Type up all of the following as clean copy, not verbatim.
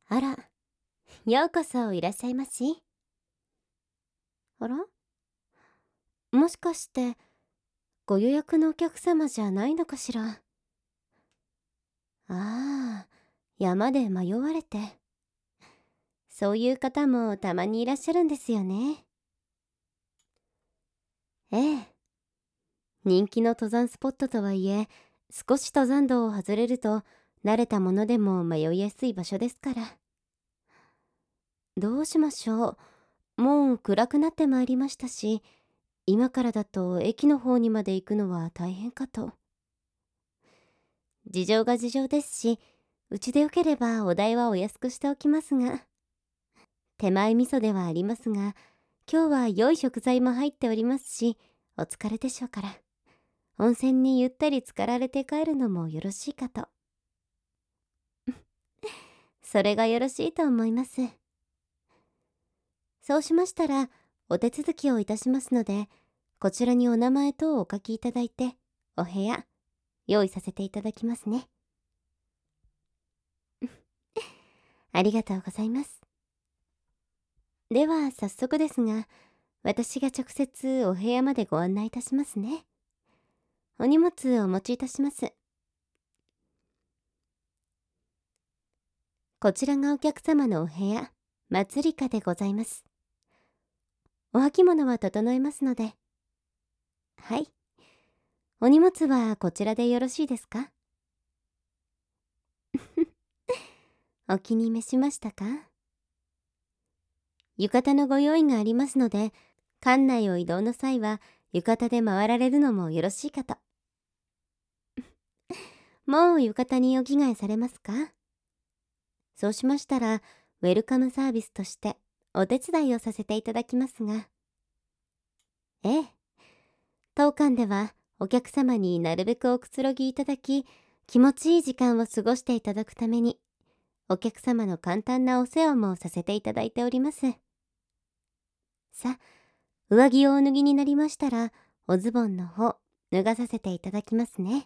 あら、ようこそいらっしゃいまし。あら、もしかしてご予約のお客様じゃないのかしら。ああ、山で迷われて。そういう方もたまにいらっしゃるんですよね。ええ、人気の登山スポットとはいえ、少し登山道を外れると慣れたものでも迷いやすい場所ですから。どうしましょう。もう暗くなってまいりましたし、今からだと駅の方にまで行くのは大変かと。事情が事情ですし、うちでよければお代はお安くしておきますが、手前味噌ではありますが、今日は良い食材も入っておりますし、お疲れでしょうから、温泉にゆったり浸かられて帰るのもよろしいかと。それがよろしいと思います。そうしましたら、お手続きをいたしますので、こちらにお名前等をお書きいただいて、お部屋、用意させていただきますね。ありがとうございます。では早速ですが、私が直接お部屋までご案内いたしますね。お荷物お持ちいたします。こちらがお客様のお部屋、祭りかでございます。お履物は整えますので。はい。お荷物はこちらでよろしいですか？お気に召しましたか？浴衣のご用意がありますので、館内を移動の際は浴衣で回られるのもよろしいかと。もう浴衣にお着替えされますか？そうしましたら、ウェルカムサービスとしてお手伝いをさせていただきますが。ええ、当館ではお客様になるべくおくつろぎいただき、気持ちいい時間を過ごしていただくために、お客様の簡単なお世話もさせていただいております。さあ、上着をお脱ぎになりましたら、おズボンの方、脱がさせていただきますね。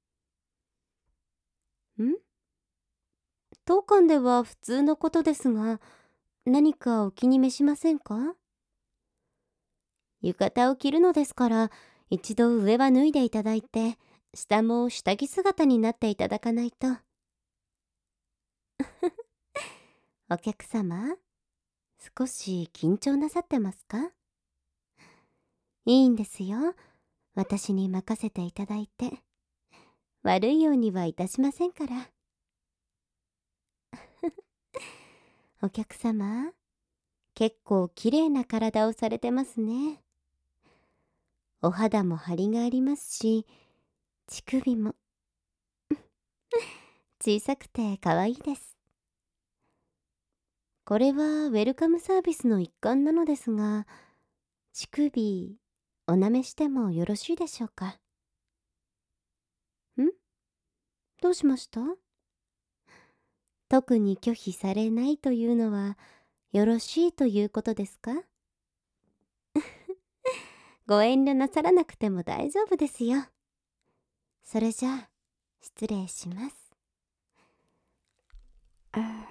当館では普通のことですが、何かお気に召しませんか？浴衣を着るのですから、一度上は脱いでいただいて、下も下着姿になっていただかないと。お客様、少し緊張なさってますか？いいんですよ。私に任せていただいて。悪いようにはいたしませんから。お客様、結構綺麗な体をされてますね。お肌も張りがありますし、乳首も小さくて可愛いです。これはウェルカムサービスの一環なのですが、乳首、お舐めしてもよろしいでしょうか？どうしました？特に拒否されないというのは、よろしいということですか？ご遠慮なさらなくても大丈夫ですよ。それじゃあ、失礼します。あ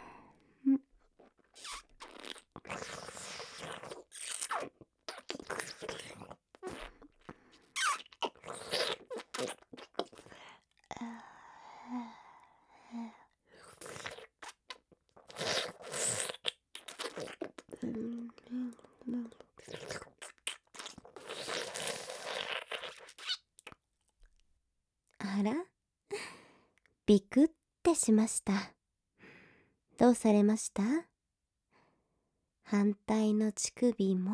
ら、ビクってしました。どうされました？反対の乳首も。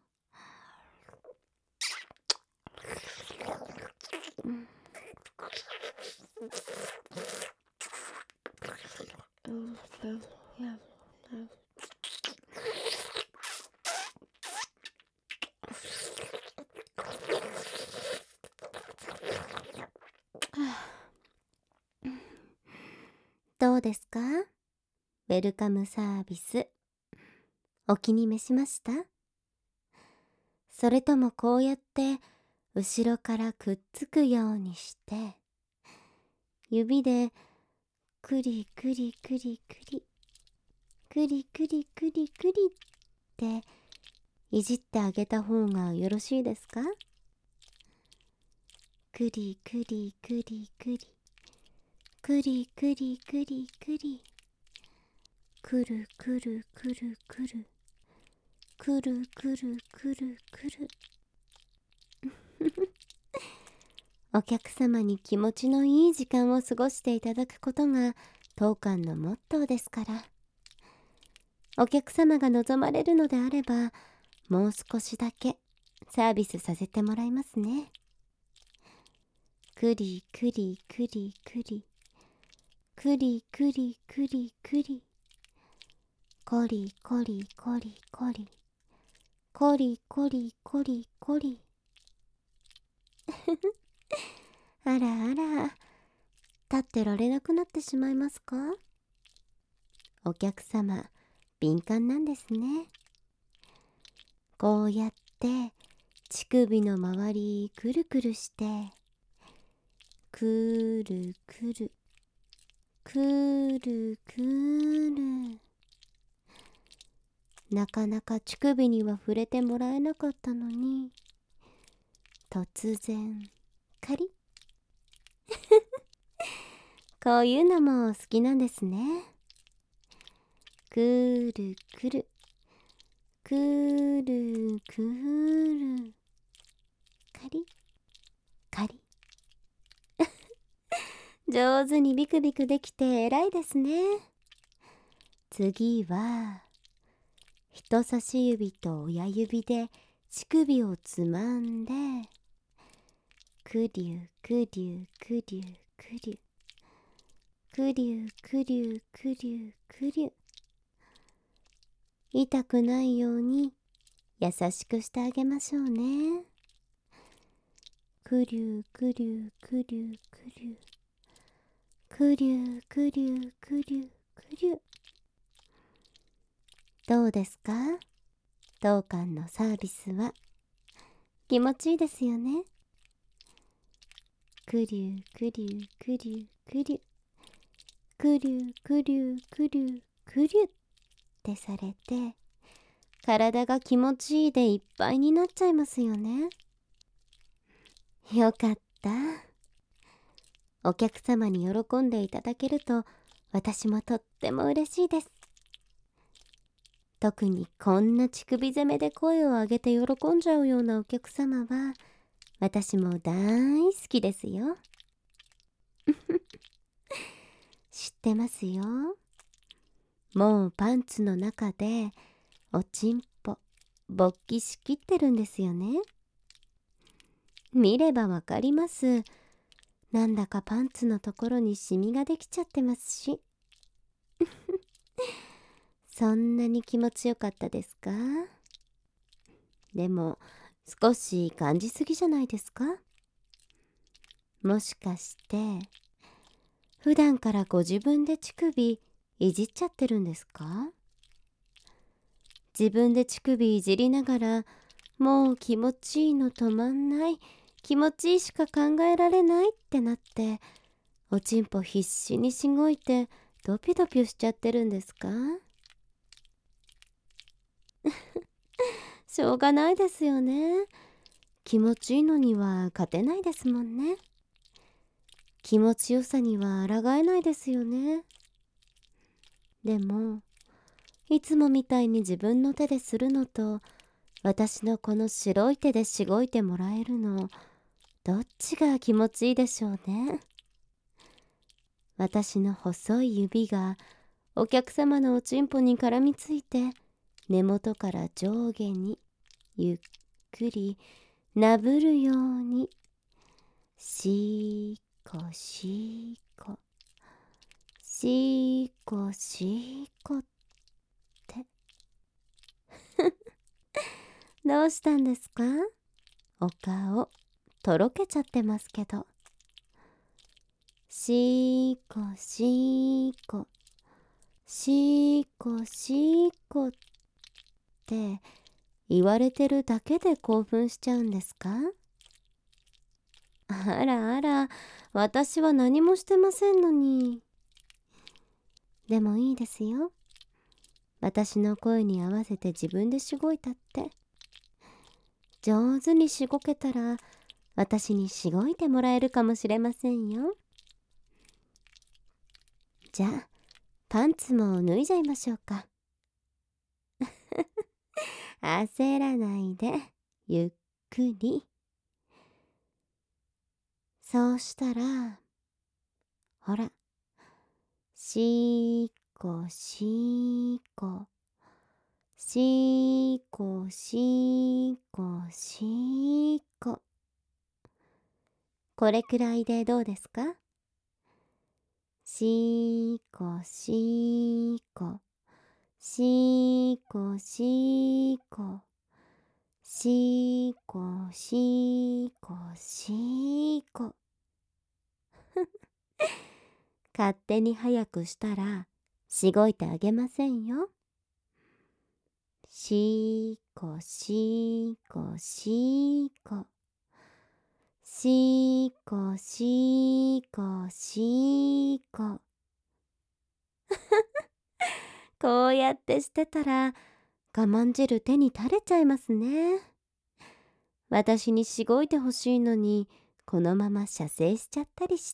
どうですか？ウェルカムサービス、お気に召しました？それともこうやって後ろからくっつくようにして、指でクリクリクリクリ。 くりくりくりくりっていじってあげた方がよろしいですか？くりくりくりくりくりくりくりくりくるくるくるくるくるくるくるくるお客様に気持ちのいい時間を過ごしていただくことが当館のモットーですから、お客様が望まれるのであればもう少しだけサービスさせてもらいますね。くりくりくりくりくりくりくりくりこりこりこりこりこりこりこりこりあらあら、立ってられなくなってしまいますか？お客様敏感なんですね。こうやって乳首の周りくるくるしてくるくるくるくる、なかなか乳首には触れてもらえなかったのに、突然カリッこういうのも好きなんですね。くるくるくるくるカリッカリッ上手にビクビクできて偉いですね。次は人差し指と親指で乳首をつまんでくりゅうくりゅうくりゅうくりゅうくりゅうくりゅうくりゅうくりゅう、痛くないように優しくしてあげましょうね。くりゅうくりゅうくりゅうくりゅうくりゅうくりゅうくりゅうくりゅう、どうですか？当館のサービスは気持ちいいですよね。くりゅうくりゅうくりゅうくりゅうくりゅうくりゅうくりゅうくりゅうってされて、体が気持ちいいでいっぱいになっちゃいますよね。よかった。お客様に喜んでいただけると私もとっても嬉しいです。特にこんな乳首攻めで声を上げて喜んじゃうようなお客様は私も大好きですよ。知ってますよ。もうパンツの中でおちんぽ勃起しきってるんですよね。見ればわかります。なんだかパンツのところにシミができちゃってますし。そんなに気持ちよかったですか？でも少し感じすぎじゃないですか？もしかして普段からご自分で乳首いじっちゃってるんですか？自分で乳首いじりながら、もう気持ちいいの止まんない、気持ちいいしか考えられないってなって、おちんぽ必死にしごいてドピドピしちゃってるんですか？しょうがないですよね。気持ちいいのには勝てないですもんね。気持ちよさには抗えないですよね。でもいつもみたいに自分の手でするのと、私のこの白い手でしごいてもらえるの、どっちが気持ちいいでしょうね。私の細い指がお客様のおちんぽに絡みついて、根元から上下にゆっくりなぶるようにしーこしーこしーこしーこってどうしたんですか？お顔とろけちゃってますけど。しーこしーこしーこしーこって言われてるだけで興奮しちゃうんですか？あらあら、私は何もしてませんのに。でもいいですよ。 私の声に合わせて自分でしごいたって。上手にしごけたら、私にしごいてもらえるかもしれませんよ。じゃあ、パンツも脱いじゃいましょうか。焦らないで、ゆっくり。そうしたら、ほら、しーこしーこ、しーこしーこしーこ。これくらいでどうですか？しーこしーこ、しーこしーこ、しーこしーこしーこ。勝手に早くしたらしごいてあげませんよ。しーこしーこしーこ、しーこしーこしーこ。こうやってしてたら我慢汁手に垂れちゃいますね。私にしごいてほしいのにこのまま射精しちゃったりして。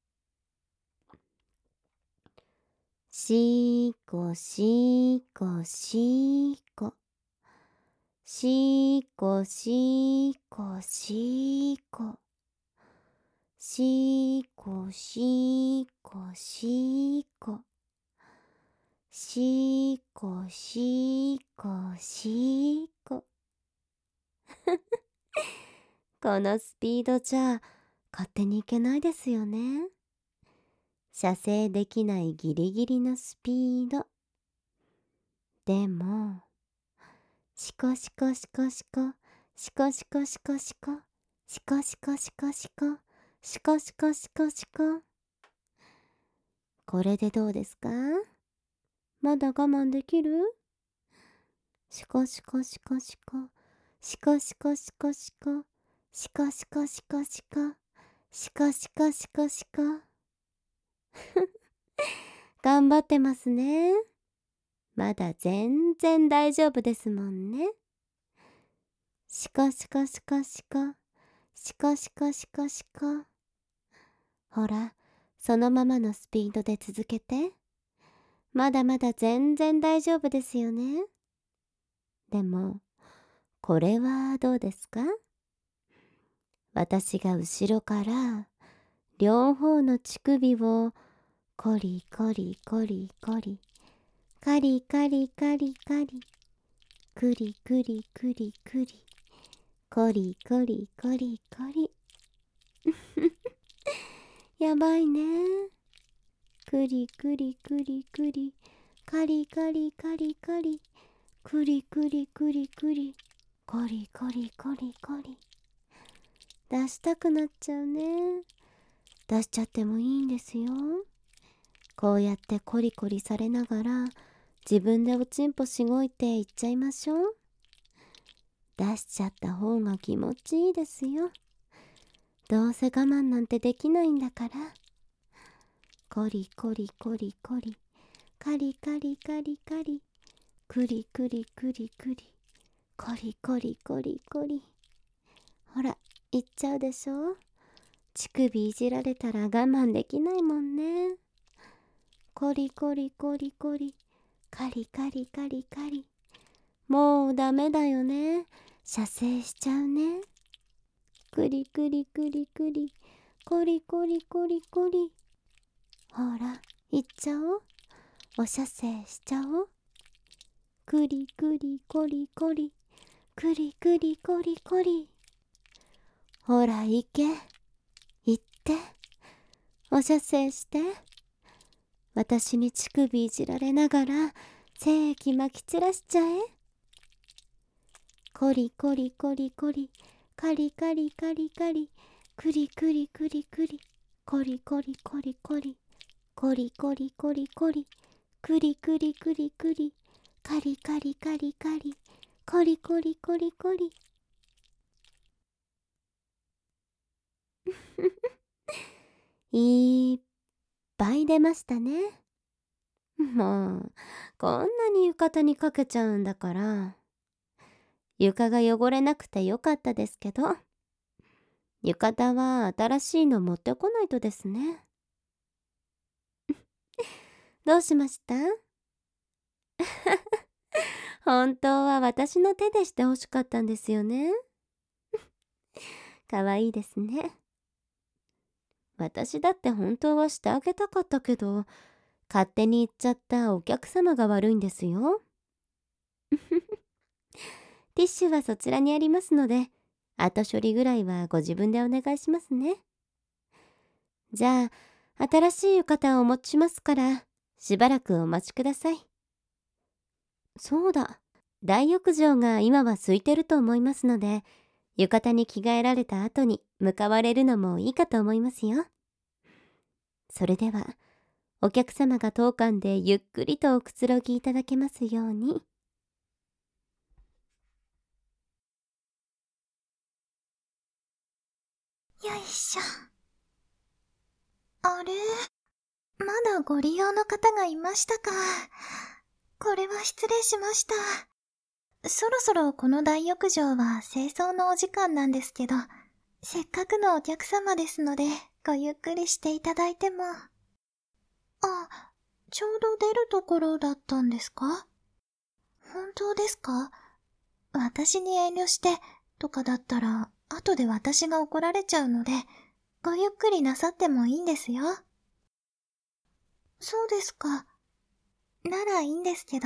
しーこしーこしーこ、しーこしーこしーこ、しーこしーこしーこ、しーこしーこしーこ。このスピードじゃ勝手に行けないですよね。射精できないギリギリのスピード。でも、シコシコシコシコ、シコシコシコシコ、シコシコシコシコ、シコシコシコシコ。これでどうですか？まだ我慢できる？シコシコシコシコ、シコシコシコシコ、シコシコシコシコ、シコシコシコシコ。頑張ってますね。まだ全然大丈夫ですもんね。シコシコシコシコ、シコシコシコシコ。ほら、そのままのスピードで続けて。まだまだ全然大丈夫ですよね。でも、これはどうですか？私が後ろから両方の乳首をコリコリコリコリ、カリカリカリカリ、クリクリクリクリ、コリコリコリコリ。やばいね。クリクリクリクリ、カリカリカリカリ、クリクリクリクリ、コリコリコリコリ。出したくなっちゃうね。出しちゃってもいいんですよ。こうやってコリコリされながら自分でおちんぽしごいていっちゃいましょう。出しちゃった方が気持ちいいですよ。どうせ我慢なんてできないんだから。コリコリコリコリ、カリカリカリカリ、クリクリクリクリ、コリコリコリコリ。ほら、いっちゃうでしょ。乳首いじられたら我慢できないもんね。コリコリコリコリ、カリカリカリカリ。もうダメだよね。射精しちゃうね。クリクリクリクリ、コリコリコリコリ。ほら、いっちゃおう。お射精しちゃおう。クリクリコリコリ、クリクリコリコリ。ほら、行け。行って。お射精して。私に乳首いじられながら精液まき散らしちゃえ。コリコリコリコリ、カリカリカリカリ、クリクリクリクリ、コリコリコリコリ、コリコリコリコリ、クリクリクリクリ、カリカリカリカリ、コリコリコリコリ。いっぱい出ましたね。 もう、こんなに浴衣にかけちゃうんだから。床が汚れなくてよかったですけど、浴衣は新しいの持ってこないとですね。どうしました？本当は私の手でしてほしかったんですよね。かわいいですね。私だって本当はしてあげたかったけど、勝手に行っちゃったお客様が悪いんですよ。ティッシュはそちらにありますので、後処理ぐらいはご自分でお願いしますね。じゃあ、新しい浴衣をお持ちしますから、しばらくお待ちください。そうだ、大浴場が今は空いてると思いますので、浴衣に着替えられた後に向かわれるのもいいかと思いますよ。それでは、お客様が当館でゆっくりとおくつろぎいただけますように。 よいしょ。あれ？まだご利用の方がいましたか。これは失礼しました。そろそろこの大浴場は清掃のお時間なんですけど、せっかくのお客様ですので、ごゆっくりしていただいても。あ、ちょうど出るところだったんですか？本当ですか？私に遠慮してとかだったら、後で私が怒られちゃうので、ごゆっくりなさってもいいんですよ。そうですか。ならいいんですけど。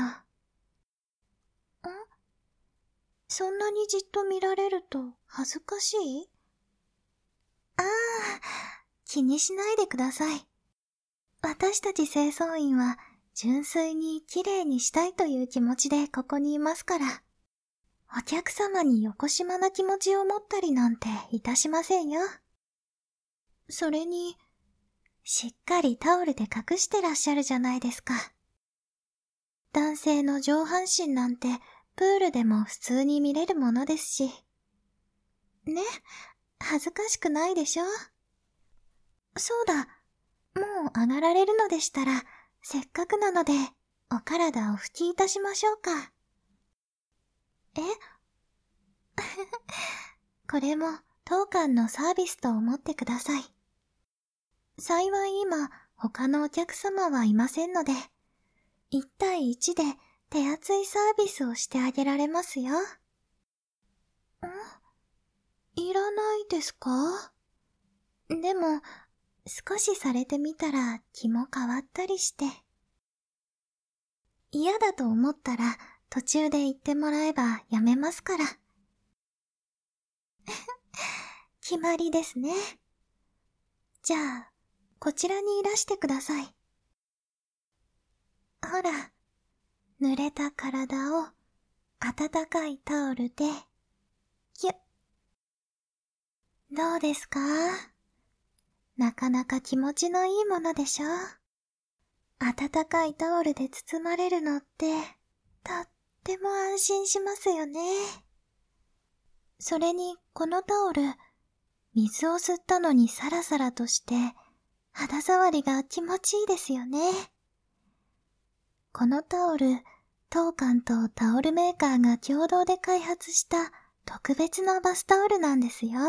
そんなにじっと見られると恥ずかしい？ああ、気にしないでください。私たち清掃員は純粋に綺麗にしたいという気持ちでここにいますから。お客様によこしまな気持ちを持ったりなんていたしませんよ。それに、しっかりタオルで隠してらっしゃるじゃないですか。男性の上半身なんてプールでも普通に見れるものですし。ね、恥ずかしくないでしょ？そうだ、もう上がられるのでしたら、せっかくなので、お体を拭きいたしましょうか。え？これも当館のサービスと思ってください。幸い今、他のお客様はいませんので、1対1で手厚いサービスをしてあげられますよ。いらないですか？でも、少しされてみたら気も変わったりして。嫌だと思ったら途中で言ってもらえばやめますから。決まりですね。じゃあ、こちらにいらしてください。ほら、濡れた体を温かいタオルで、ぎゅっ。どうですか？なかなか気持ちのいいものでしょ？温かいタオルで包まれるのって、とっても安心しますよね。それに、このタオル、水を吸ったのにサラサラとして、肌触りが気持ちいいですよね。このタオル、当館とタオルメーカーが共同で開発した特別なバスタオルなんですよ。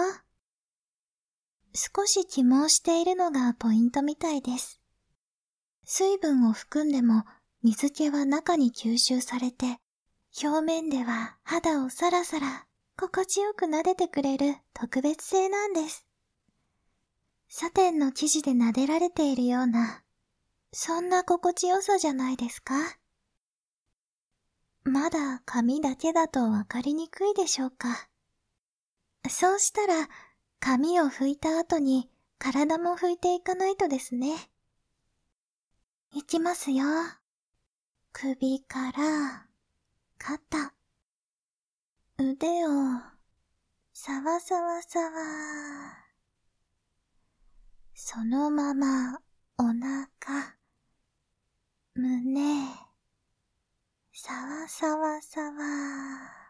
少し起毛しているのがポイントみたいです。水分を含んでも水気は中に吸収されて、表面では肌をサラサラ、心地よく撫でてくれる特別製なんです。サテンの生地で撫でられているような、そんな心地よさじゃないですか？まだ髪だけだとわかりにくいでしょうか？そうしたら、髪を拭いた後に体も拭いていかないとですね。いきますよ。首から、肩、腕を、さわさわさわ。そのまま、お腹、胸、さわさわさわ。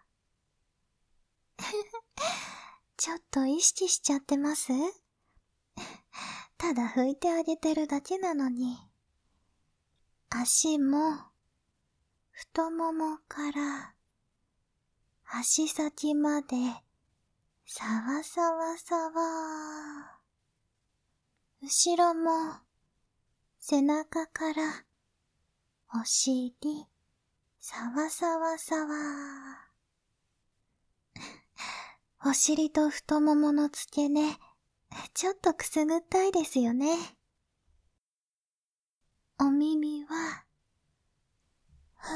ちょっと意識しちゃってます？ただ拭いてあげてるだけなのに。 足も、太ももから足先までさわさわさわ。後ろも背中からお尻さわさわさわ。お尻と太ももの付け根、ちょっとくすぐったいですよね。お耳は、ふ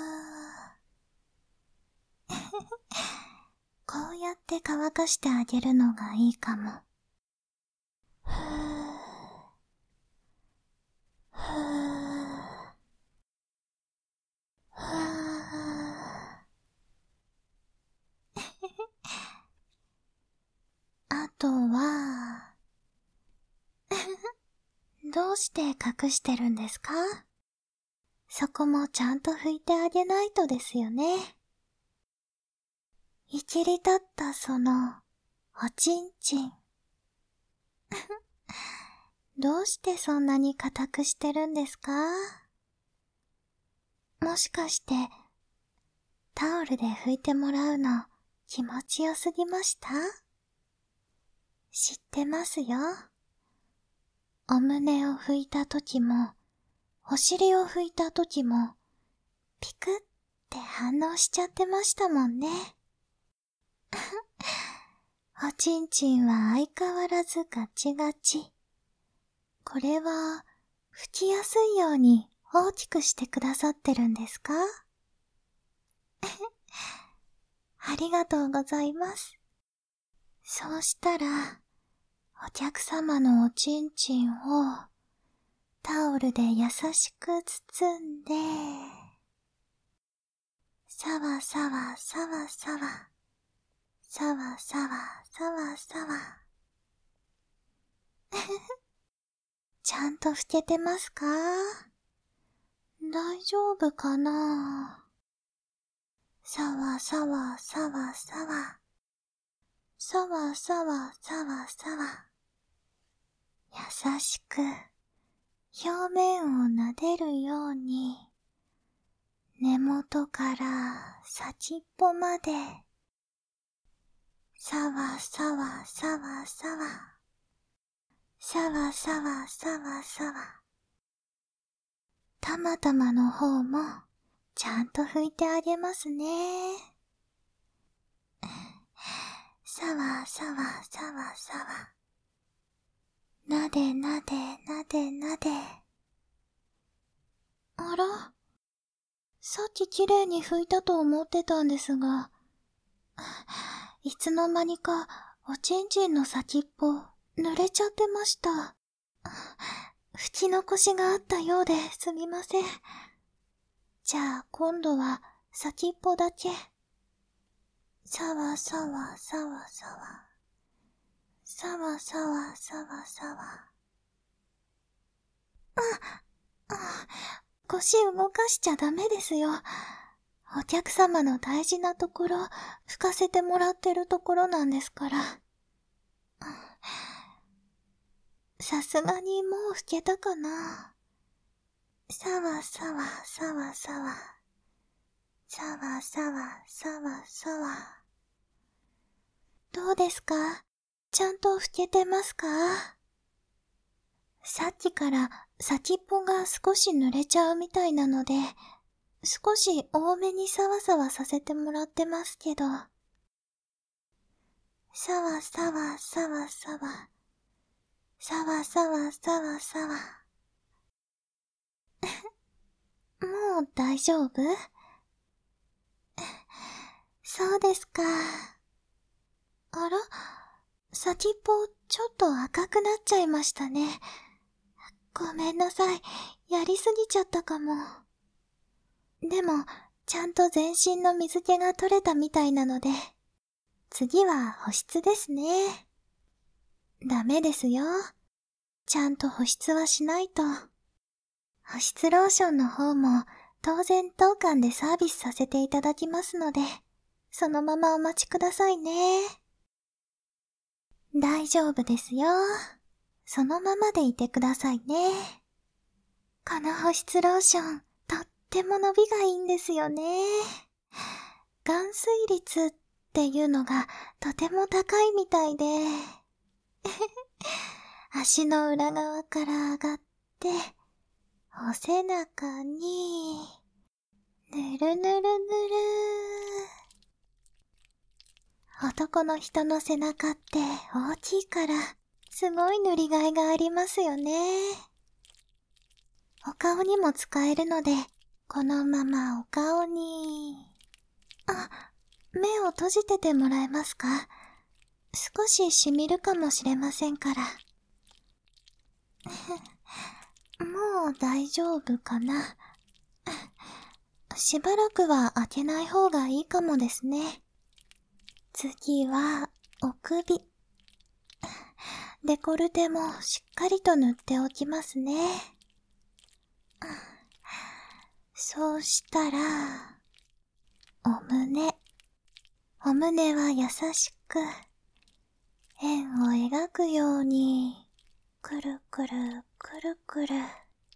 ー。こうやって乾かしてあげるのがいいかも。ふー。ふー。ふー。あとは、どうして隠してるんですか？そこもちゃんと拭いてあげないとですよね。いきり立ったその、おちんちん。どうしてそんなに固くしてるんですか？もしかして、タオルで拭いてもらうの気持ちよすぎました？知ってますよ。お胸を拭いた時も、お尻を拭いた時も、ピクって反応しちゃってましたもんね。おちんちんは相変わらずガチガチ。これは、拭きやすいように大きくしてくださってるんですか？ありがとうございます。そうしたら、お客様のおちんちんをタオルで優しく包んで、さわさわさわさわ、さわさわさわさわ。ちゃんと拭けてますか？大丈夫かな？さわさわさわさわ、さわさわさわさわ。優しく表面を撫でるように、根元から先っぽまで、さわさわさわさわ、さわさわさわさわ。たまたまの方もちゃんと拭いてあげますね。さわさわさわさわ。なでなでなでなで。あら、さっききれいに拭いたと思ってたんですが、いつの間にかおちんちんの先っぽ濡れちゃってました。拭き残しがあったようですみません。じゃあ今度は先っぽだけ。さわさわさわさわ。さわさわさわさわ。腰動かしちゃダメですよ。お客様の大事なところ、拭かせてもらってるところなんですから。さすがにもう拭けたかな。さわさわさわさわ。さわさわさわさわ。どうですか？ちゃんと拭けてますか？さっきから先っぽが少し濡れちゃうみたいなので、少し多めにさわさわさせてもらってますけど。さわさわさわさわ。さわさわさわさわ。もう大丈夫？そうですか。あら？先っぽちょっと赤くなっちゃいましたね。ごめんなさい。やりすぎちゃったかも。でも、ちゃんと全身の水気が取れたみたいなので、次は保湿ですね。ダメですよ。ちゃんと保湿はしないと。保湿ローションの方も当然当館でサービスさせていただきますので、そのままお待ちくださいね。大丈夫ですよ。そのままでいてくださいね。 この保湿ローション、とっても伸びがいいんですよね。含水率っていうのがとても高いみたいで。足の裏側から上がって、お背中に、ぬるぬるぬる。男の人の背中って大きいから、すごい塗りがいがありますよね。お顔にも使えるので、このままお顔に。目を閉じててもらえますか？少し染みるかもしれませんから。もう大丈夫かな。しばらくは開けない方がいいかもですね。次は、お首。デコルテもしっかりと塗っておきますね。そうしたら、お胸。お胸は優しく、円を描くように、くるくるくるくる。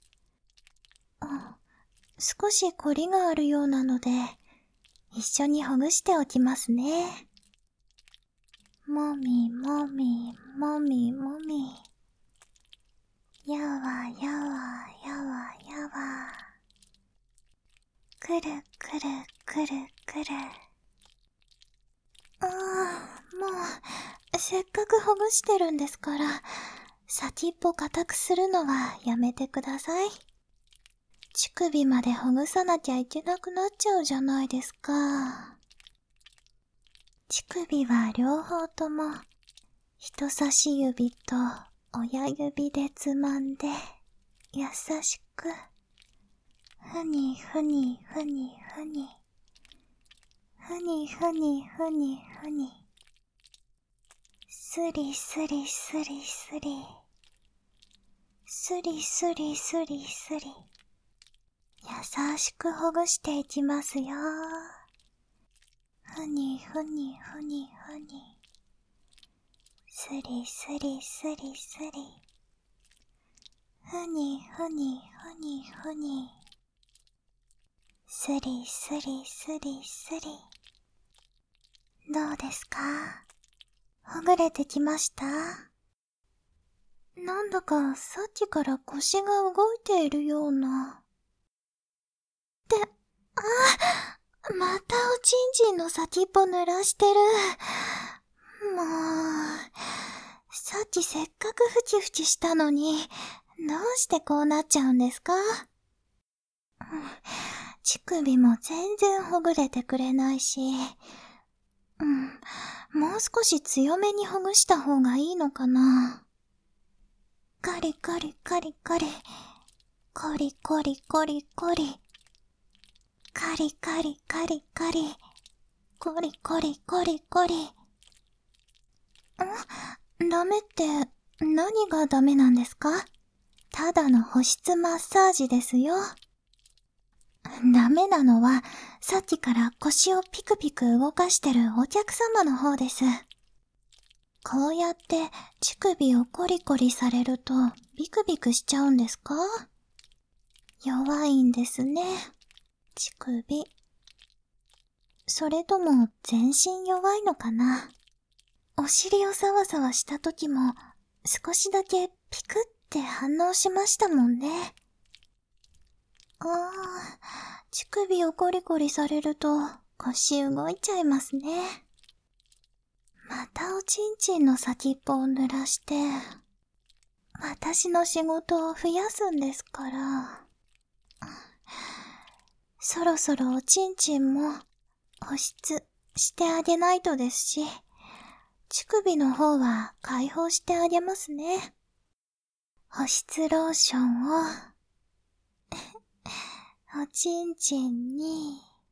少し凝りがあるようなので、一緒にほぐしておきますね。もみもみもみもみ。やわやわやわやわ。くるくるくるくる。もう、せっかくほぐしてるんですから、先っぽ固くするのはやめてください。乳首までほぐさなきゃいけなくなっちゃうじゃないですか。乳首は両方とも、人差し指と親指でつまんで、優しく、ふにふにふにふに、ふにふにふにふに、すりすりすりすり、すりすりすりすり、優しくほぐしていきますよ。ふにふにふにふに、すりすりすりすり、ふにふにふにふに、すりすりすりすり。どうですか？ほぐれてきました？なんだかさっきから腰が動いているような。またおちんちんの先っぽ濡らしてる。もう、さっきせっかくふちふちしたのに、どうしてこうなっちゃうんですか？乳首も全然ほぐれてくれないし、もう少し強めにほぐした方がいいのかな。カリカリカリカリ、コリコリコリコリ、カリカリカリカリ、コリコリコリコリ。ダメって何がダメなんですか？ただの保湿マッサージですよ。ダメなのはさっきから腰をピクピク動かしてるお客様の方です。こうやって乳首をコリコリされるとビクビクしちゃうんですか？弱いんですね、乳首。それとも全身弱いのかな？お尻をサワサワした時も少しだけピクって反応しましたもんね。乳首をコリコリされると腰動いちゃいますね。またおちんちんの先っぽを濡らして、私の仕事を増やすんですから。そろそろおちんちんも保湿してあげないとですし、乳首の方は解放してあげますね。保湿ローションをおちんちんに、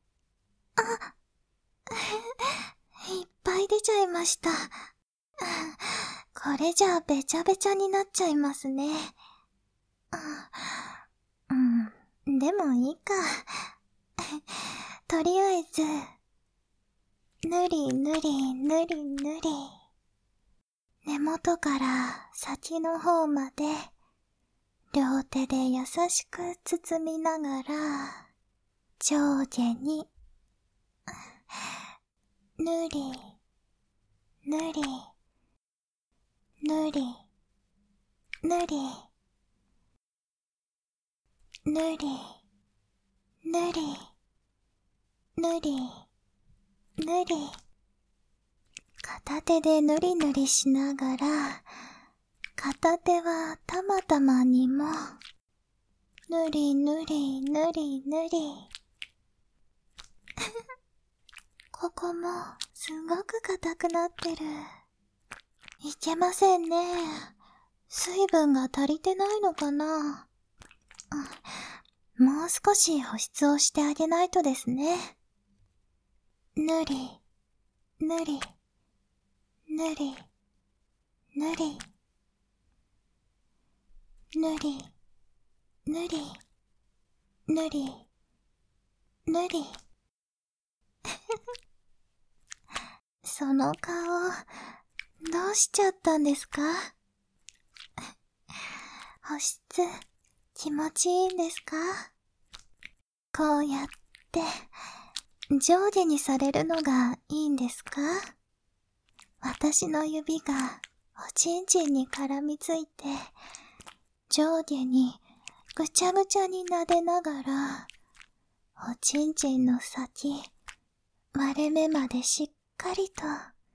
いっぱい出ちゃいました。これじゃあべちゃべちゃになっちゃいますね。でもいいか。とりあえず、ぬりぬりぬりぬり。根元から先の方まで、 両手で優しく包みながら、上下に、ぬり、ぬり、ぬり、ぬり、ぬり、ぬり、ぬり、ぬり、片手でぬりぬりしながら、片手はたまたまにも、ぬりぬりぬりぬり。ここもすごく硬くなってる。いけませんね。水分が足りてないのかな。もう少し保湿をしてあげないとですね。ぬり、ぬり、ぬり、ぬり、ぬり、ぬり、ぬり、ぬり。その顔、どうしちゃったんですか？保湿、気持ちいいんですか？こうやって、上下にされるのがいいんですか？私の指がおちんちんに絡みついて、上下にぐちゃぐちゃに撫でながら、おちんちんの先、割れ目までしっかりと、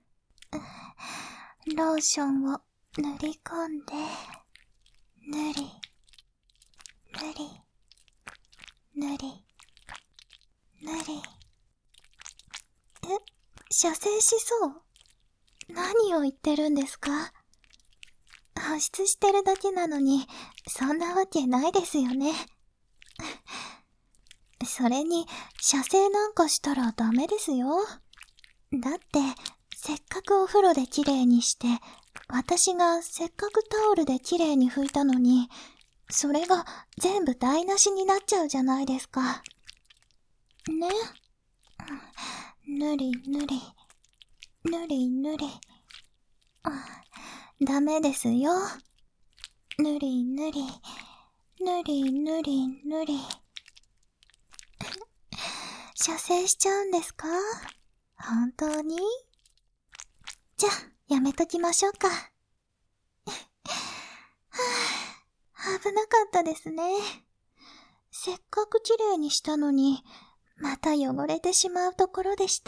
ローションを塗り込んで、塗り、塗り、塗り、塗り。射精しそう？何を言ってるんですか？保湿してるだけなのに、そんなわけないですよね。それに、射精なんかしたらダメですよ。だって、せっかくお風呂できれいにして、私がせっかくタオルできれいに拭いたのに、それが全部台無しになっちゃうじゃないですか。ね。ぬりぬり、ぬりぬり。ダメですよ。ぬりぬり、ぬりぬりぬり。射精しちゃうんですか？本当に？じゃあ、やめときましょうか。危なかったですね。せっかくきれいにしたのに、また汚れてしまうところでした。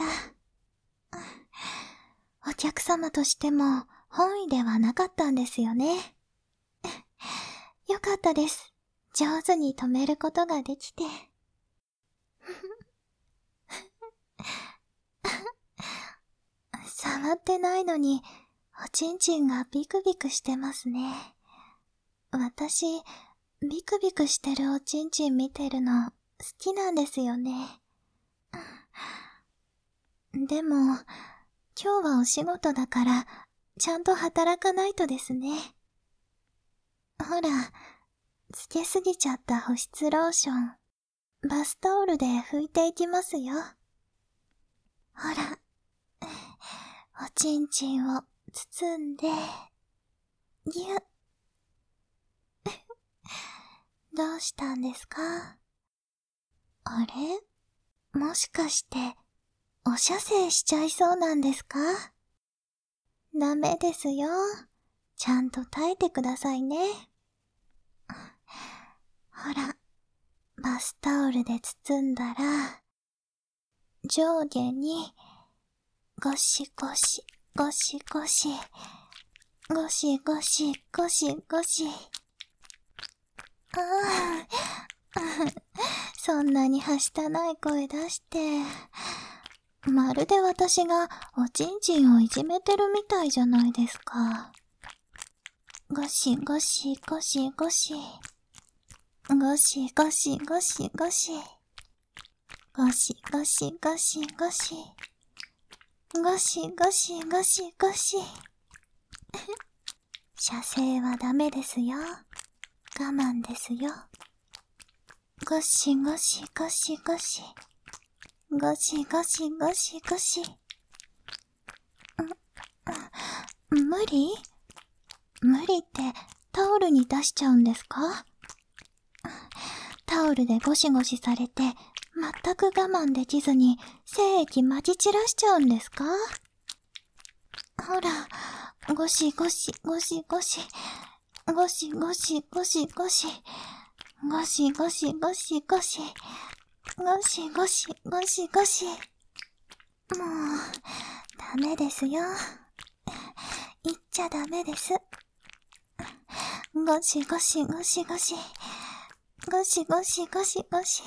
お客様としても本意ではなかったんですよね。よかったです。上手に止めることができて。触ってないのに、おちんちんがビクビクしてますね。私、ビクビクしてるおちんちん見てるの好きなんですよね。でも、今日はお仕事だから、ちゃんと働かないとですね。ほら、つけすぎちゃった保湿ローション、バスタオルで拭いていきますよ。ほら、おちんちんを包んで、ぎゅっ。どうしたんですか？あれ？もしかして、お射精しちゃいそうなんですか？ダメですよ。ちゃんと耐えてくださいね。ほら、バスタオルで包んだら、上下に、ゴシゴシ、ゴシゴシ、ゴシゴシ、ゴシゴシ。そんなにはしたない声出して、まるで私がおちんちんをいじめてるみたいじゃないですか。ゴシゴシゴシゴシ。ゴシゴシゴシゴシ。ゴシゴシゴシゴシ。ゴシゴシゴシゴシ。射精はダメですよ。我慢ですよ。ゴシゴシゴシゴシ。ゴシゴシゴシゴシ。無理ってタオルに出しちゃうんですか？ タオルでゴシゴシされて、全く我慢できずに精液まき散らしちゃうんですか？ほら、ゴシゴシゴシゴシ、ゴシゴシゴシゴシ、ゴシゴシゴシゴシ、ゴシゴシゴシゴシ。もう、ダメですよ。言っちゃダメです。ゴシゴシゴシゴシ、ゴシゴシゴシゴシ。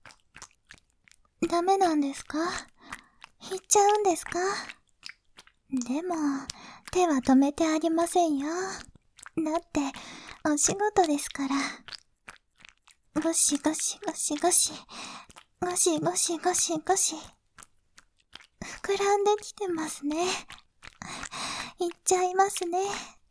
ダメなんですか？言っちゃうんですか？でも、手は止めてあげませんよ。だって、お仕事ですから。ゴシゴシゴシゴシ、ゴシゴシゴシゴシ。膨らんできてますね。いっちゃいますね。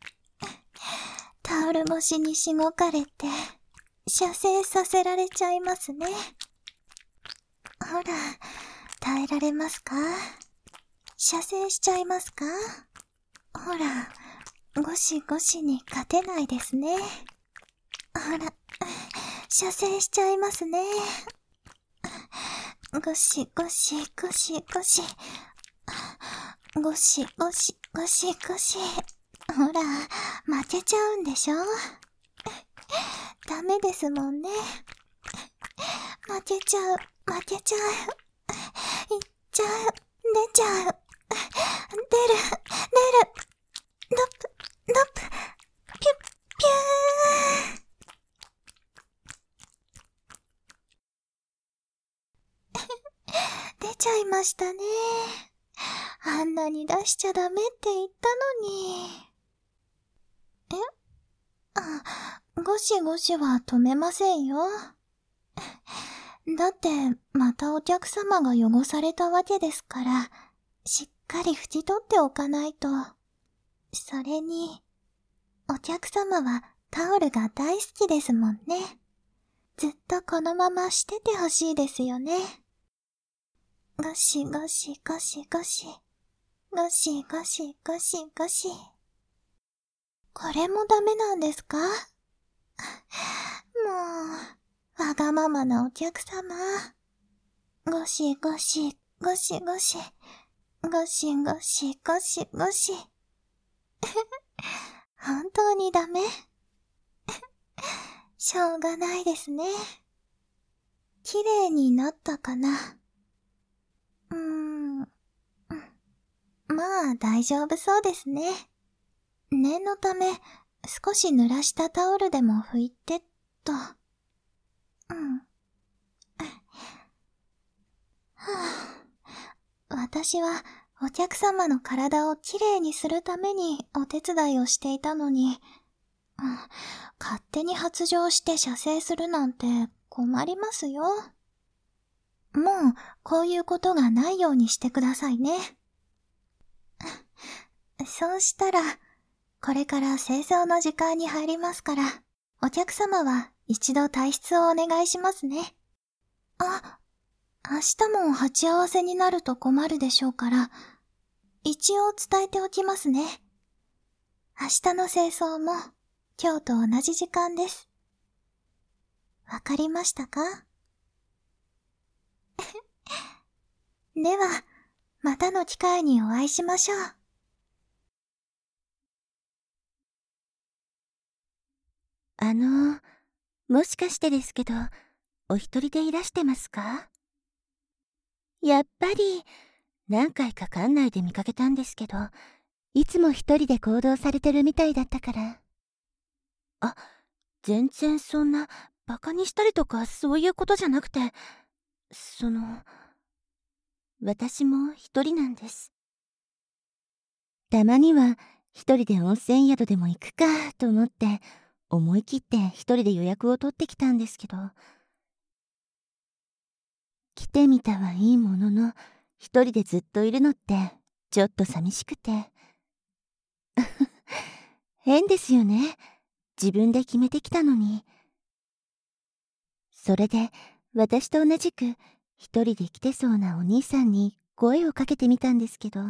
タオル越しにしごかれて、射精させられちゃいますね。ほら、耐えられますか？射精しちゃいますか？ほら、ゴシゴシに勝てないですね。ほら、射精しちゃいますね。ゴシゴシゴシゴシ。ゴシゴシゴシゴシ。ほら、負けちゃうんでしょ？ダメですもんね。負けちゃう、負けちゃう。いっちゃう、出ちゃう。出る、ノップ、ノップ、ピュッ、ピュー。出ちゃいましたね。あんなに出しちゃダメって言ったのに。ゴシゴシは止めませんよ。だって、またお客様が汚されたわけですから、しっかり拭き取っておかないと。それに、お客様はタオルが大好きですもんね。ずっとこのまましててほしいですよね。ゴシゴシゴシゴシ。ゴシゴシゴシゴシ。これもダメなんですか？もう、わがままなお客様。ゴシゴシゴシゴシ。ゴシゴシゴシゴシ。本当にダメ？しょうがないですね。綺麗になったかな。まあ大丈夫そうですね。念のため、少し濡らしたタオルでも拭いてっと。は私はお客様の体をきれいにするためにお手伝いをしていたのに、勝手に発情して射精するなんて困りますよ。もうこういうことがないようにしてくださいね。そうしたら、これから清掃の時間に入りますから、お客様は一度退出をお願いしますね。明日も鉢合わせになると困るでしょうから、一応伝えておきますね。明日の清掃も今日と同じ時間です。わかりましたか？では、またの機会にお会いしましょう。 もしかしてですけど、お一人でいらしてますか？やっぱり、何回か館内で見かけたんですけど、いつも一人で行動されてるみたいだったから。全然そんな、バカにしたりとかそういうことじゃなくて、私も一人なんです。たまには、一人で温泉宿でも行くかと思って、思い切って一人で予約を取ってきたんですけど、来てみたはいいものの、一人でずっといるのってちょっと寂しくて。変ですよね。自分で決めてきたのに。それで私と同じく一人で来てそうなお兄さんに声をかけてみたんですけど、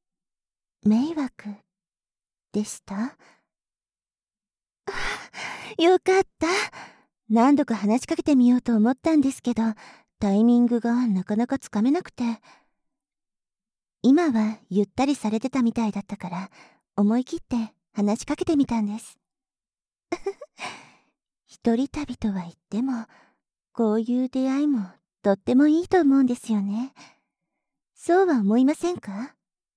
迷惑でした？ よかった。何度か話しかけてみようと思ったんですけど、タイミングがなかなかつかめなくて。今はゆったりされてたみたいだったから、思い切って話しかけてみたんです。一人旅とは言っても、こういう出会いもとってもいいと思うんですよね。そうは思いませんか？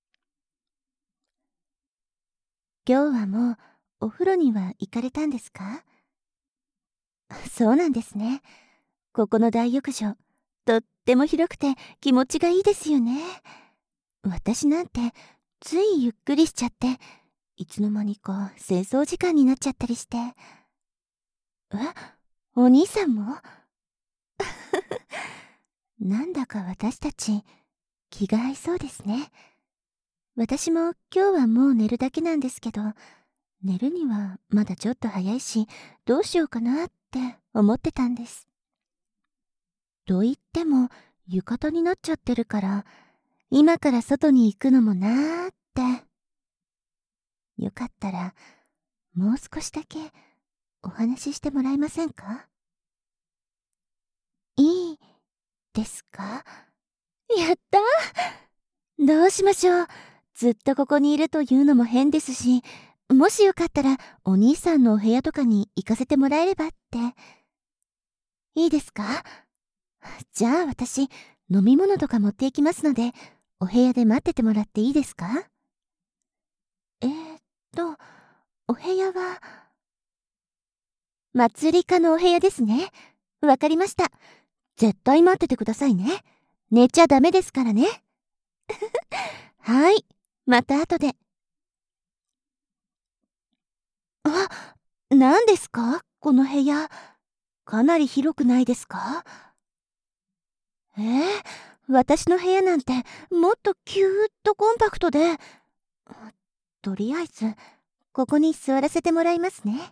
今日はもうお風呂には行かれたんですか？そうなんですね。ここの大浴場、とっても広くて気持ちがいいですよね。私なんてついゆっくりしちゃって、いつの間にか清掃時間になっちゃったりして。え、お兄さんも？なんだか私たち気が合いそうですね。私も今日はもう寝るだけなんですけど、寝るにはまだちょっと早いし、どうしようかなって思ってたんです。と言っても浴衣になっちゃってるから、今から外に行くのもなーって。よかったらもう少しだけお話ししてもらえませんか？いいですか？やったー。どうしましょう。ずっとここにいるというのも変ですし、もしよかったらお兄さんのお部屋とかに行かせてもらえればって。いいですか？じゃあ私、飲み物とか持っていきますので、お部屋で待っててもらっていいですか？えーっと、お部屋は、まつりかのお部屋ですね。わかりました。絶対待っててくださいね。寝ちゃダメですからね。はい、また後で。あ、何ですかこの部屋。かなり広くないですか？私の部屋なんてもっとキューッとコンパクトで、とりあえず、ここに座らせてもらいますね。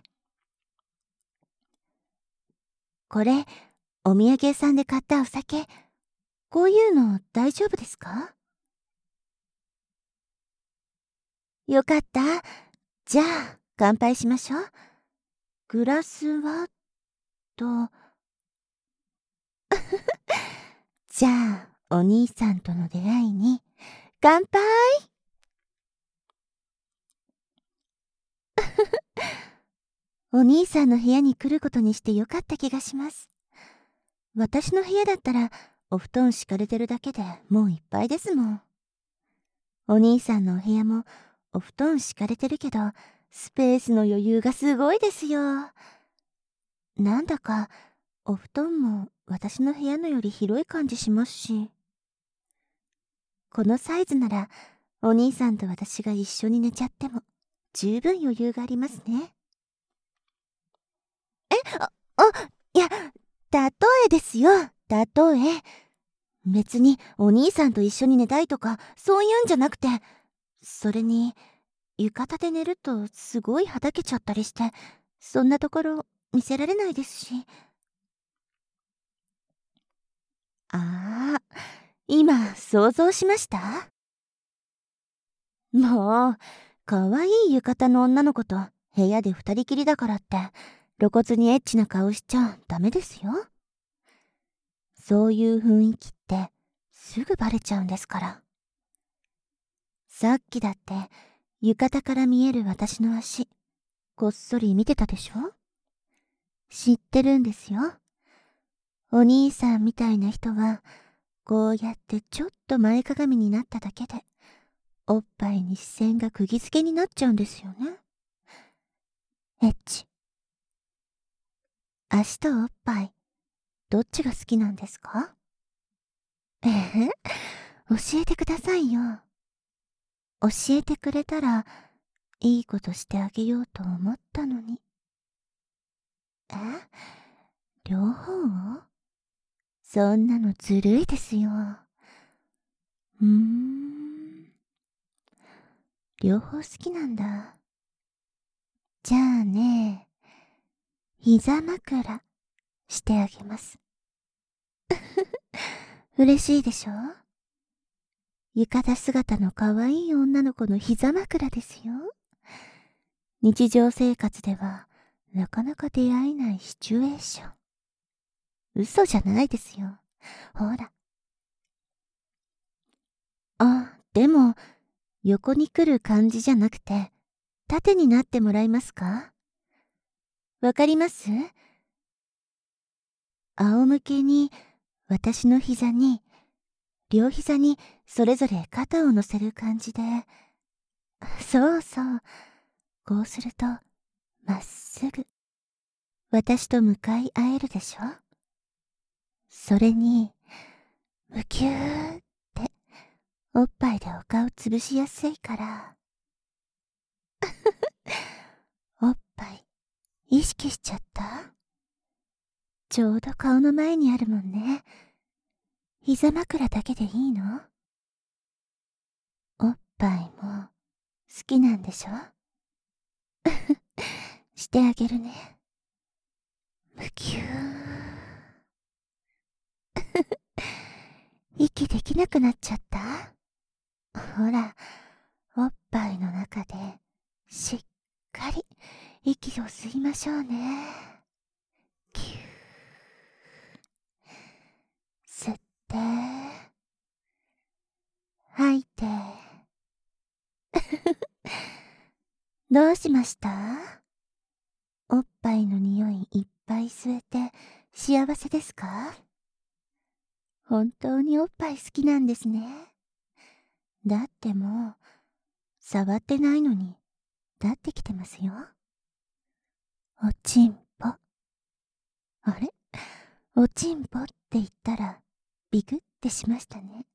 これ、お土産屋さんで買ったお酒。こういうの大丈夫ですか？よかった。じゃあ、乾杯しましょう。グラスは、と。じゃあ、お兄さんとの出会いに、乾杯。お兄さんの部屋に来ることにしてよかった気がします。私の部屋だったら、お布団敷かれてるだけでもういっぱいですもん。お兄さんのお部屋も、お布団敷かれてるけど、スペースの余裕がすごいですよ。なんだか、お布団も私の部屋のより広い感じしますし。このサイズなら、お兄さんと私が一緒に寝ちゃっても、十分余裕がありますね。いや、例えですよ、例え。別にお兄さんと一緒に寝たいとか、そういうんじゃなくて、それに、浴衣で寝るとすごいはだけちゃったりして、そんなところ見せられないですし。ああ、今想像しました？もう、可愛い浴衣の女の子と部屋で二人きりだからって、露骨にエッチな顔しちゃダメですよ。そういう雰囲気ってすぐバレちゃうんですから。さっきだって浴衣から見える私の足、こっそり見てたでしょ？知ってるんですよ。お兄さんみたいな人は、こうやってちょっと前かがみになっただけで、おっぱいに視線が釘付けになっちゃうんですよね。エッチ。足とおっぱい、どっちが好きなんですか？教えてくださいよ。教えてくれたら、いいことしてあげようと思ったのに。両方？そんなのずるいですよ。両方好きなんだ。じゃあね、膝枕してあげます。嬉しいでしょ？浴衣姿の可愛い女の子の膝枕ですよ。日常生活ではなかなか出会えないシチュエーション。嘘じゃないですよ。ほら。あ、でも、横に来る感じじゃなくて、縦になってもらえますか？わかります？仰向けに、私の膝に、両膝にそれぞれ肩を乗せる感じで、そうそう。こうすると、まっすぐ、私と向かい合えるでしょ？それに、むきゅーって、おっぱいでお顔潰しやすいから、おっぱい、意識しちゃった？ちょうど顔の前にあるもんね。膝枕だけでいいの？おっぱいも、好きなんでしょ？してあげるね。むきゅー。息できなくなっちゃった？ほら、おっぱいの中で、しっかり、息を吸いましょうね。キュー。吸って、吐いて。どうしました？おっぱいの匂いいっぱい吸えて幸せですか？本当におっぱい好きなんですね。だってもう、触ってないのに、だってきてますよ。おちんぽ。あれ？おちんぽって言ったら、ビクってしましたね。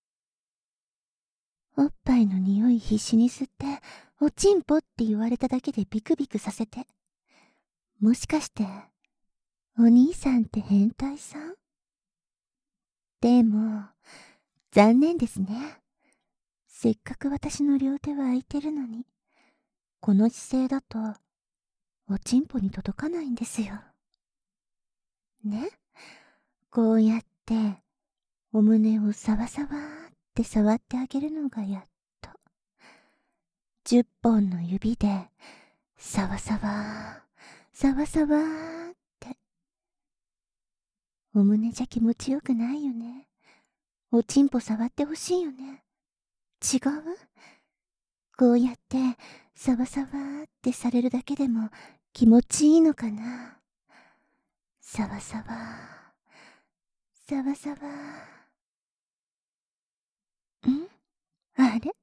おっぱいの匂い必死に吸って、おちんぽって言われただけでビクビクさせて。もしかして、お兄さんって変態さん？でも、残念ですね。せっかく私の両手は空いてるのに、この姿勢だと、おちんぽに届かないんですよ。ね？こうやって、お胸をサワサワーって触ってあげるのがやっと。10本の指で、サワサワー、サワサワーって。お胸じゃ気持ちよくないよね。おちんぽ触ってほしいよね。違う？こうやって、サワサワーってされるだけでも気持ちいいのかな。サワサワー、サワサワー。あれ？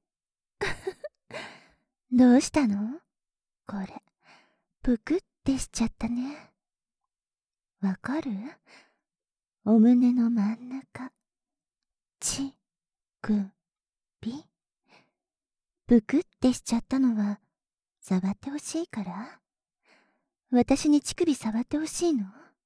どうしたの？これ、ぷくってしちゃったね。わかる？お胸の真ん中、ち、く、び。ぷくってしちゃったのは、触ってほしいから？私に乳首触ってほしいの？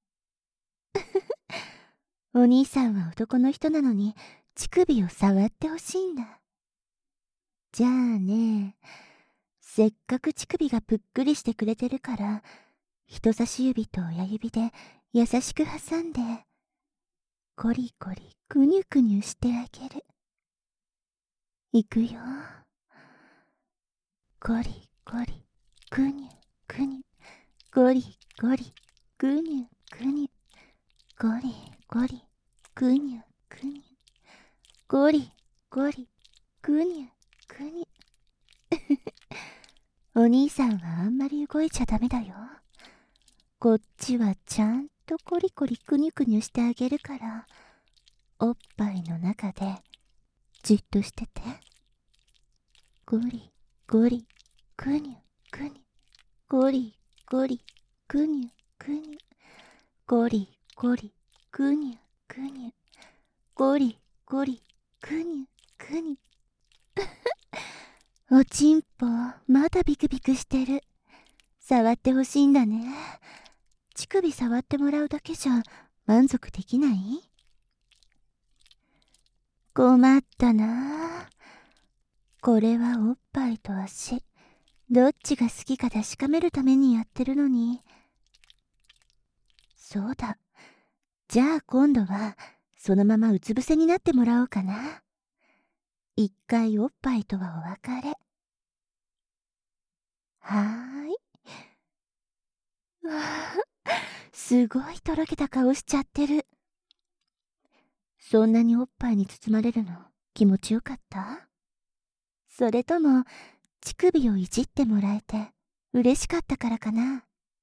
お兄さんは男の人なのに、乳首を触ってほしいんだ。じゃあね、せっかく乳首がぷっくりしてくれてるから、人差し指と親指で優しく挟んで、コリコリくにゅくにゅしてあげる。いくよ。コリコリくにゅくにゅ、コリコリくにゅくにゅ、コリコリくにゅくにゅ、コリコリくにゅくにゅ。お兄さんはあんまり動いちゃダメだよ。こっちはちゃんとコリコリくにゅくにゅしてあげるから、おっぱいの中でじっとしてて。ゴリゴリくにゅくにゅ、ゴリゴリくにゅくにゅ、ゴリゴリくにゅくにゅ、ゴリゴリくにゅくにゅ。おちんぽまだビクビクしてる。触ってほしいんだね。乳首触ってもらうだけじゃ満足できない？困ったな。これはおっぱいと足、どっちが好きか確かめるためにやってるのに。そうだ。じゃあ今度は、そのままうつ伏せになってもらおうかな。一回おっぱいとはお別れ。はーい。 すごいとろけた顔しちゃってる。そんなにおっぱいに包まれるの気持ちよかった？それとも乳首をいじってもらえて嬉しかったからかな？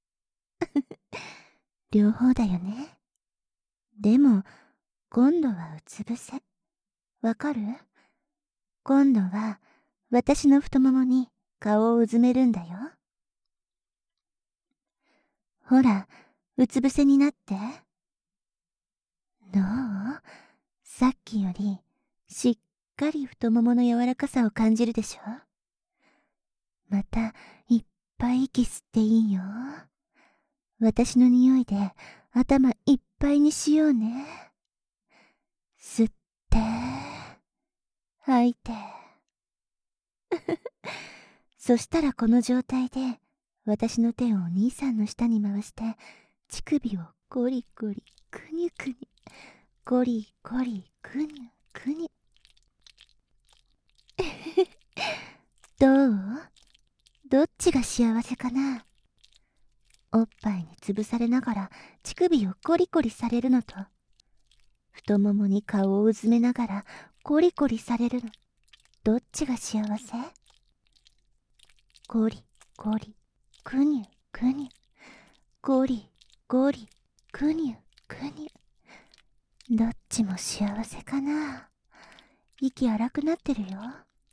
両方だよね。でも今度はうつ伏せ。わかる？今度は私の太ももに顔をうずめるんだよ。ほら、うつ伏せになって。どう？さっきよりしっかり太ももの柔らかさを感じるでしょ？またいっぱい息吸っていいよ。私の匂いで頭いっぱいにしようね。吸って、吐いて。そしたらこの状態で私の手をお兄さんの下に回して乳首をゴリゴリくにゅくにゅ、ゴリゴリくにゅくにゅ。どう？どっちが幸せかな？おっぱいに潰されながら乳首をコリコリされるのと、太ももに顔をうずめながらコリコリされるの、どっちが幸せ？ゴリゴリくにゅくにゅ、ゴリゴリくにゅくにゅ。どっちも幸せかな？息荒くなってるよ。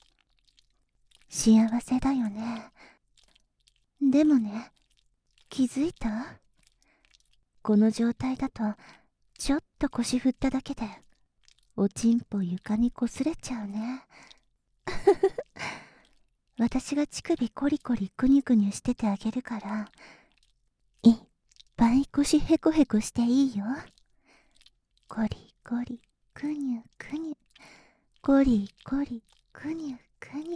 幸せだよね。でもね、気づいた？この状態だとちょっと腰振っただけでおちんぽ床にこすれちゃうね。私が乳首コリコリくにゅくにゅしててあげるから、いっぱい腰ヘコヘコしていいよ。コリコリくにゅくにゅ、コリコリくにゅくにゅ。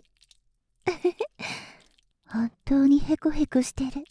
本当にヘコヘコしてる。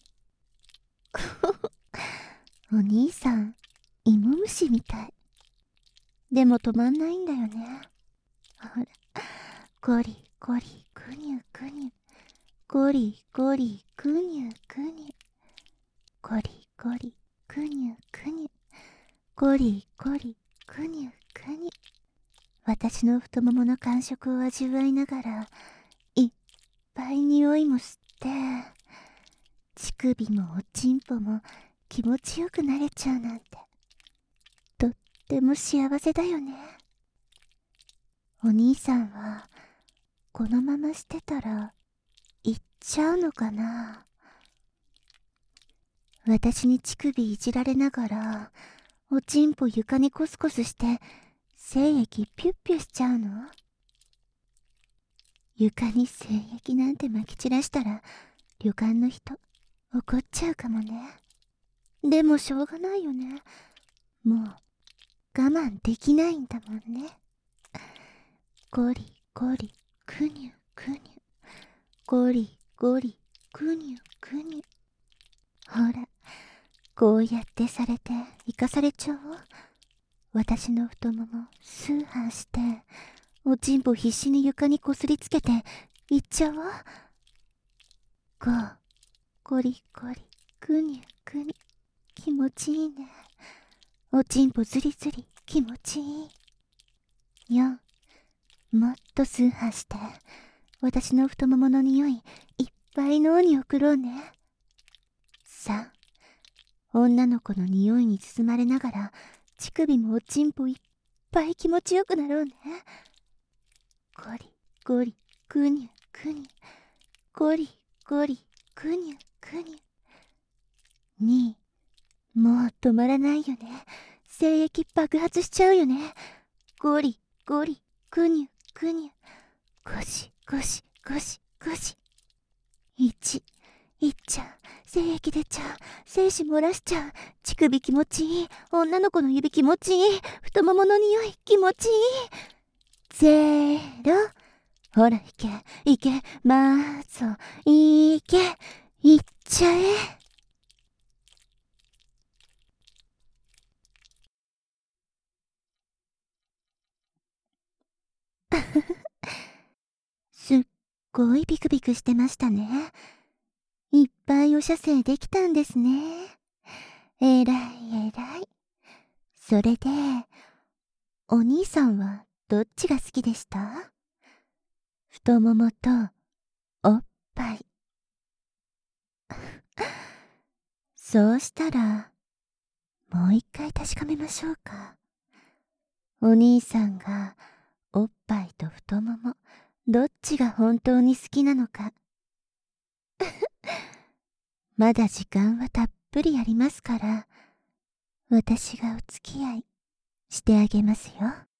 お兄さん、芋虫みたい。でも止まんないんだよね。ほら、コリコリくにゅくにゅ、コリコリくにゅくにゅ、コリコリくにゅくにゅ、コリコリくにゅくにゅ。私の太ももの感触を味わいながらいっぱい匂いも吸って、乳首もおちんぽも気持ちよくなれちゃうなんて、とっても幸せだよね。お兄さんはこのまましてたら行っちゃうのかな？私に乳首いじられながらおちんぽ床にコスコスして精液ピュッピュしちゃうの？床に精液なんてまき散らしたら旅館の人怒っちゃうかもね。でもしょうがないよね。もう我慢できないんだもんね。ゴリゴリくにゅくにゅ、ゴリゴリくにゅくにゅ。ほら、こうやってされて生かされちゃおう。私の太もも崇拝しておちんぽ必死に床にこすりつけていっちゃおう。ゴー、ゴリゴリくにゅくにゅ、気持ちいいね。おちんぽずりずり気持ちいい。4、もっと崇拝して私の太ももの匂いいっぱい脳に送ろうね。3、女の子の匂いに包まれながら乳首もおちんぽいっぱい気持ちよくなろうね。ゴリゴリくにゅくにゅ、ゴリゴリくにゅくにゅ。2、もう止まらないよね。精液爆発しちゃうよね。ゴリゴリくにゅくにゅ、ゴシゴシゴシゴシ。1、いっちゃう、精液出ちゃう、精子漏らしちゃう、乳首気持ちいい、女の子の指気持ちいい、太ももの匂い気持ちいい。0、ほらいけいけ、まーぞいけ、いっちゃえ。すっごいビクビクしてましたね。いっぱいお射精できたんですね。えらいえらい。それで、お兄さんはどっちが好きでした？太ももとおっぱい。そうしたら、もう一回確かめましょうか。お兄さんがおっぱいと太もも、どっちが本当に好きなのか。まだ時間はたっぷりありますから、私がお付き合いしてあげますよ。